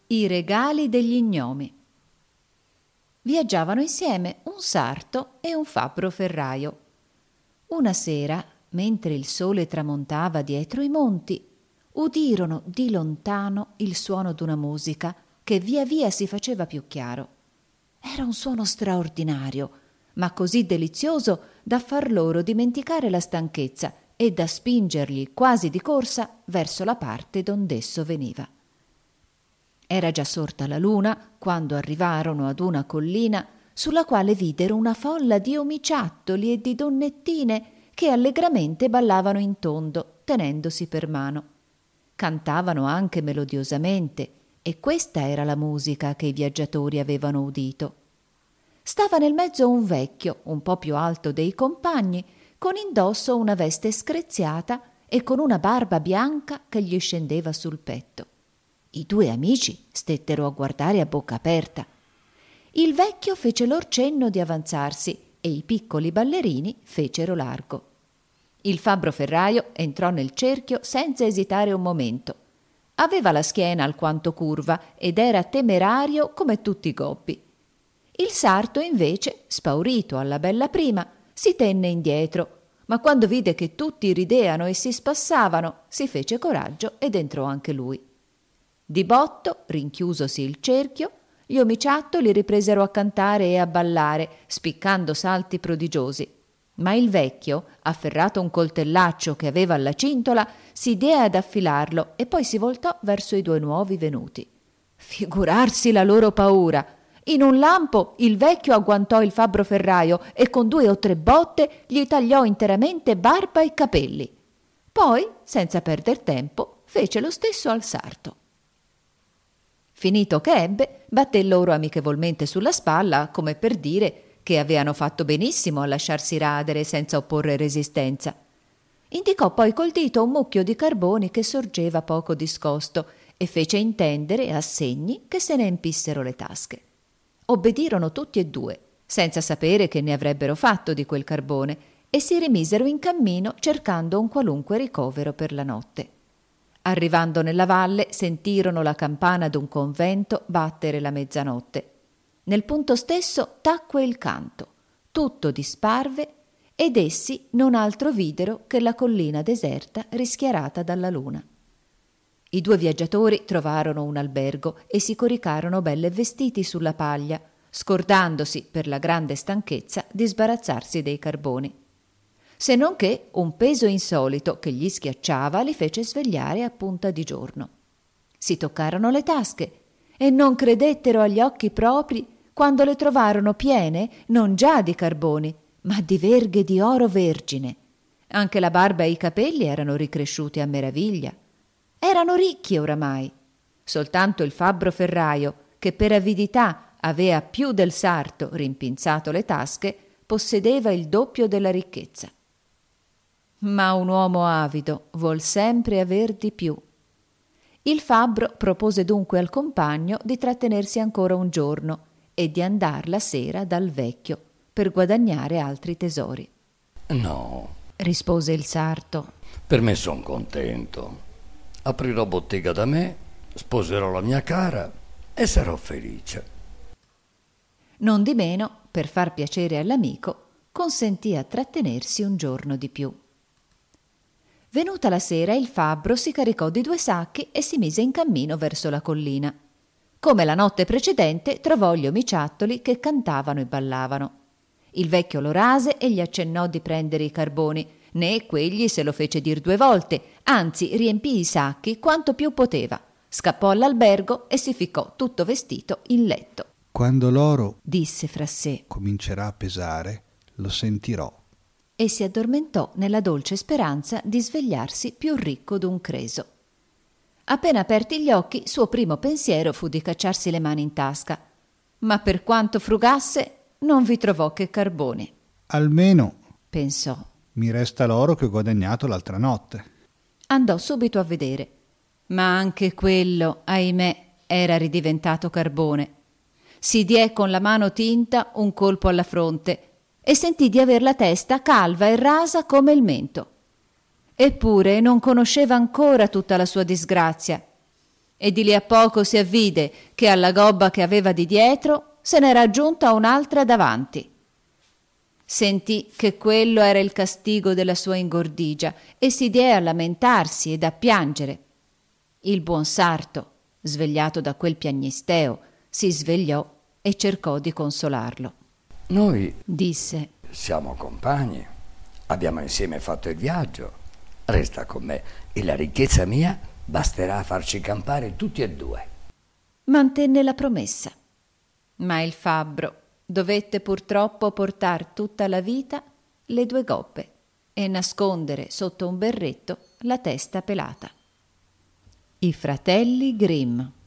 I regali degli gnomi. Viaggiavano insieme un sarto e un fabbro ferraio. Una sera, mentre il sole tramontava dietro i monti, udirono di lontano il suono d'una musica che via via si faceva più chiaro. Era un suono straordinario, ma così delizioso da far loro dimenticare la stanchezza e da spingerli quasi di corsa verso la parte dond'esso veniva. Era già sorta la luna quando arrivarono ad una collina sulla quale videro una folla di omiciattoli e di donnettine che allegramente ballavano in tondo, tenendosi per mano. Cantavano anche melodiosamente, e questa era la musica che i viaggiatori avevano udito. Stava nel mezzo un vecchio, un po' più alto dei compagni, con indosso una veste screziata e con una barba bianca che gli scendeva sul petto. I due amici stettero a guardare a bocca aperta. Il vecchio fece lor cenno di avanzarsi e i piccoli ballerini fecero largo. Il fabbro ferraio entrò nel cerchio senza esitare un momento. Aveva la schiena alquanto curva ed era temerario come tutti i gobbi. Il sarto invece, spaurito alla bella prima, si tenne indietro, ma quando vide che tutti rideano e si spassavano, si fece coraggio ed entrò anche lui. Di botto, rinchiusosi il cerchio, gli omiciattoli ripresero a cantare e a ballare, spiccando salti prodigiosi. Ma il vecchio, afferrato un coltellaccio che aveva alla cintola, si diè ad affilarlo e poi si voltò verso i due nuovi venuti. Figurarsi la loro paura! In un lampo il vecchio agguantò il fabbro ferraio e con 2 o 3 botte gli tagliò interamente barba e capelli. Poi, senza perder tempo, fece lo stesso al sarto. Finito che ebbe, batté loro amichevolmente sulla spalla, come per dire che aveano fatto benissimo a lasciarsi radere senza opporre resistenza. Indicò poi col dito un mucchio di carboni che sorgeva poco discosto e fece intendere a segni che se ne empissero le tasche. Obbedirono tutti e 2, senza sapere che ne avrebbero fatto di quel carbone, e si rimisero in cammino cercando un qualunque ricovero per la notte. Arrivando nella valle sentirono la campana d'un convento battere la mezzanotte. Nel punto stesso tacque il canto, tutto disparve ed essi non altro videro che la collina deserta rischiarata dalla luna. I 2 viaggiatori trovarono un albergo e si coricarono belle vestiti sulla paglia, scordandosi per la grande stanchezza di sbarazzarsi dei carboni. Se non che un peso insolito che gli schiacciava li fece svegliare a punta di giorno. Si toccarono le tasche e non credettero agli occhi propri quando le trovarono piene non già di carboni, ma di verghe di oro vergine. Anche la barba e i capelli erano ricresciuti a meraviglia. Erano ricchi oramai. Soltanto il fabbro ferraio, che per avidità avea più del sarto rimpinzato le tasche, possedeva il doppio della ricchezza. Ma un uomo avido vuol sempre aver di più. Il fabbro propose dunque al compagno di trattenersi ancora un giorno e di andar la sera dal vecchio per guadagnare altri tesori. No, rispose il sarto. per me son contento. Aprirò bottega da me, sposerò la mia cara e sarò felice. Nondimeno, per far piacere all'amico, consentì a trattenersi un giorno di più. Venuta la sera, il fabbro si caricò di 2 sacchi e si mise in cammino verso la collina. Come la notte precedente, trovò gli omiciattoli che cantavano e ballavano. Il vecchio lo rase e gli accennò di prendere i carboni, né quegli se lo fece dir 2 volte, anzi riempì i sacchi quanto più poteva, scappò all'albergo e si ficcò tutto vestito in letto. Quando l'oro, disse fra sé, comincerà a pesare, lo sentirò. E si addormentò nella dolce speranza di svegliarsi più ricco d'un creso. Appena aperti gli occhi, suo primo pensiero fu di cacciarsi le mani in tasca, ma per quanto frugasse non vi trovò che carboni. Almeno, pensò, mi resta l'oro che ho guadagnato l'altra notte. Andò subito a vedere, ma anche quello, ahimè, era ridiventato carbone. Si diè con la mano tinta un colpo alla fronte e sentì di aver la testa calva e rasa come il mento. Eppure non conosceva ancora tutta la sua disgrazia. e di lì a poco si avvide che alla gobba che aveva di dietro se n'era aggiunta un'altra davanti. Sentì che quello era il castigo della sua ingordigia e si diè a lamentarsi ed a piangere. Il buon sarto, svegliato da quel piagnisteo, si svegliò e cercò di consolarlo. Noi Disse: siamo compagni, abbiamo insieme fatto il viaggio, resta con me e la ricchezza mia basterà a farci campare tutti e due. Mantenne la promessa, ma il fabbro dovette purtroppo portar tutta la vita le due gobbe e nascondere sotto un berretto la testa pelata. I fratelli Grimm.